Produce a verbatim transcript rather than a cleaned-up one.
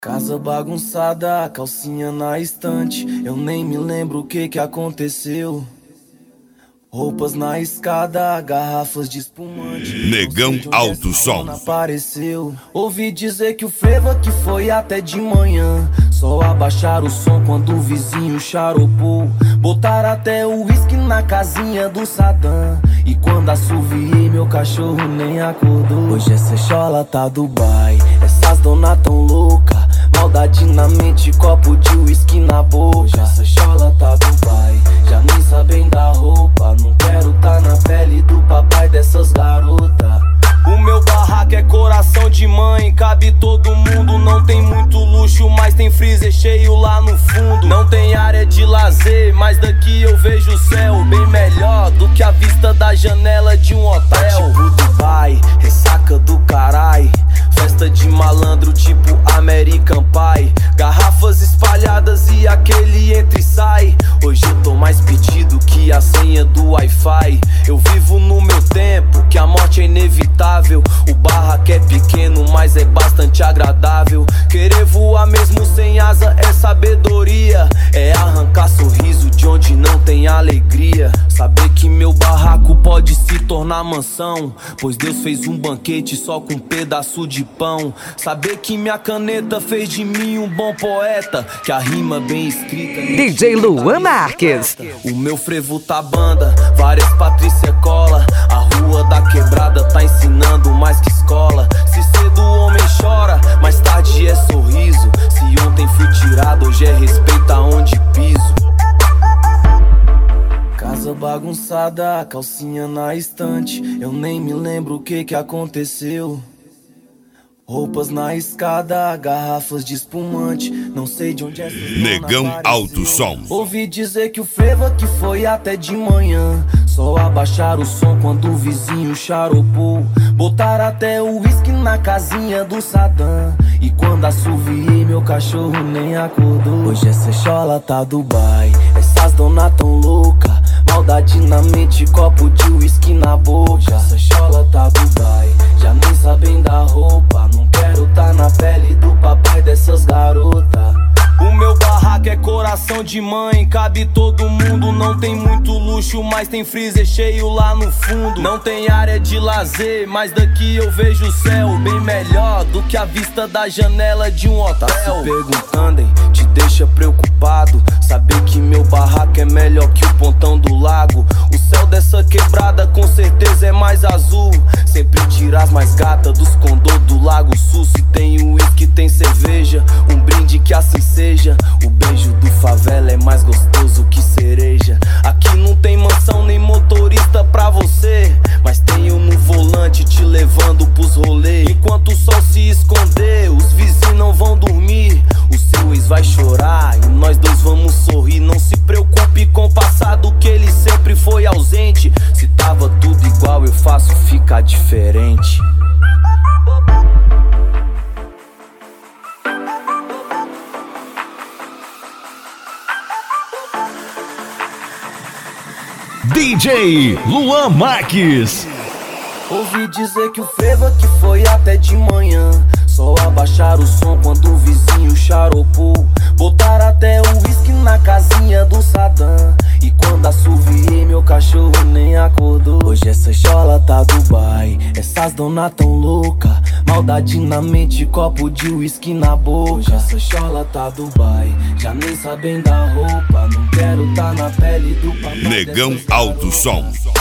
Casa bagunçada, calcinha na estante. Eu nem me lembro o que que aconteceu. Roupas na escada, garrafas de espumante. Negão Alto Som apareceu. Ouvi dizer que o frevo aqui foi até de manhã. Só abaixar o som quando o vizinho charopou. Botar até o uísque na casinha do Saddam. E quando assoviei, meu cachorro nem acordou. Hoje essa chola tá Dubai. Essas dona tão louca, maldade na mente, copo de uísque na boca. Hoje essa chola tá Dubai, já nem sabem da roupa. Não quero tá na pele do papai dessas garotas. O meu barraco é coração de mãe, cabe todo mundo. Não tem muito luxo, mas tem freezer cheio lá no fundo. Não tem área de lazer, mas daqui eu vejo o céu bem melhor do que a vista da janela de um hotel. Tá tipo Dubai, ressaca do carai. Festa de malandro tipo American Pie. Garrafas espalhadas e aquele entra e sai. Hoje eu tô mais pedido que a senha do Wi-Fi. Eu vivo no meu tempo, que a morte é inevitável. O barraco é pequeno, mas é bastante agradável. Querer voar mesmo sem asa é sabedoria. É arrancar sorriso de onde não tem alegria. Saber que meu barraco pode se tornar mansão, pois Deus fez um banquete só com um pedaço de pão. Saber que minha caneta fez de mim um bom poeta, que a rima bem escrita D J Luan Marques. O meu frevo tá banda, várias Patrícia cola. A rua da quebrada tá ensinando mais que escola. Se cedo o homem chora, mais tarde é sorriso. Se ontem fui tirado, hoje é respeito aonde piso. Casa bagunçada, calcinha na estante. Eu nem me lembro o que que aconteceu. Roupas na escada, garrafas de espumante. Não sei de onde é essa Negão Alto Som. Ouvi dizer que o frevo aqui foi até de manhã. Só abaixar o som quando o vizinho charopou. Botar até o uísque na casinha do Saddam. E quando assoviei, meu cachorro nem acordou. Hoje essa chola tá Dubai. Essas dona tão louca, maldade na mente, copo de uísque na boca. Essa chola tá Dubai, já nem sabem da roupa. Não quero tá na pele do papai dessas garotas. O meu barraco é coração de mãe, cabe todo mundo. Não tem muito luxo, mas tem freezer cheio lá no fundo. Não tem área de lazer, mas daqui eu vejo o céu bem melhor do que a vista da janela de um hotel. Tá se perguntando, hein? Te deixa preocupado saber que meu barraco é melhor que o pontão do lago. O céu dessa quebrada com certeza é mais azul. Sempre tira as mais gatas dos condô do Lago Sul. Se tem uísque, tem cerveja, um brinde que assim seja. O beijo do favela é mais gostoso que cereja. Aqui não tem mansão nem motorista pra você, mas tenho no volante te levando pros rolês. Enquanto o sol se esconder, os vizinhos não vão dormir. O seu ex vai chorar e nós dois vamos sorrir. Não se preocupe com o passado, que ele sempre foi ausente. Se tava tudo igual, eu faço ficar diferente. D J Luan Marques. Ouvi dizer que o frevo aqui foi até de manhã. Só abaixar o som quando o vizinho charopou. Botar até o uísque na casinha do Saddam. E quando assoviei, meu cachorro nem acordou. Hoje essa chola tá Dubai. Essas dona tão louca, maldade na mente, copo de uísque na boca. Hoje essa chola tá Dubai, já nem sabem da roupa. Não quero tá na pele do papai. Negão Alto Som.